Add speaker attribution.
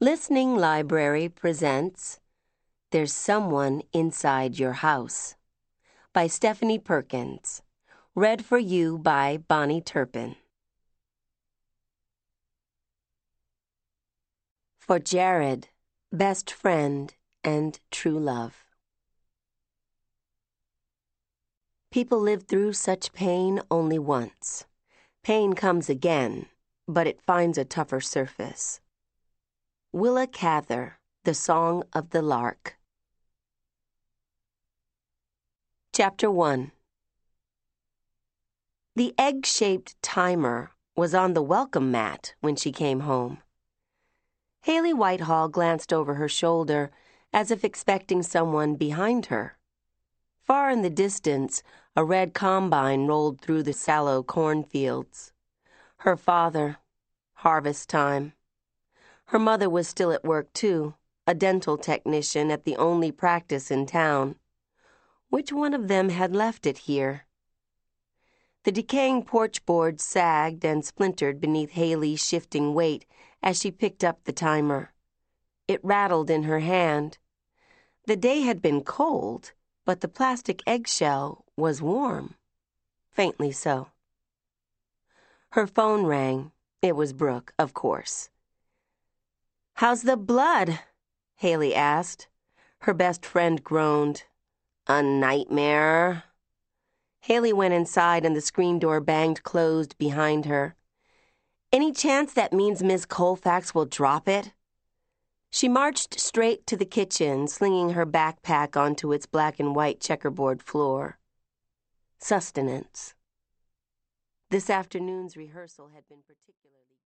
Speaker 1: Listening Library presents There's Someone Inside Your House by Stephanie Perkins. Read for you by Bonnie Turpin. For Jared, best friend and true love. People live through such pain only once. Pain comes again, but it finds a tougher surface. Willa Cather, The Song of the Lark. Chapter 1. The egg-shaped timer was on the welcome mat when she came home. Haley Whitehall glanced over her shoulder as if expecting someone behind her. Far in the distance, a red combine rolled through the sallow cornfields. Her father, harvest time. Her mother was still at work, too, a dental technician at the only practice in town. Which one of them had left it here? The decaying porch boards sagged and splintered beneath Haley's shifting weight as she picked up the timer. It rattled in her hand. The day had been cold, but the plastic eggshell was warm. Faintly so. Her phone rang. It was Brooke, of course. "How's the blood?" Haley asked. Her best friend groaned. "A nightmare." Haley went inside and the screen door banged closed behind her. "Any chance that means Miss Colfax will drop it?" She marched straight to the kitchen, slinging her backpack onto its black and white checkerboard floor. Sustenance. This afternoon's rehearsal had been particularly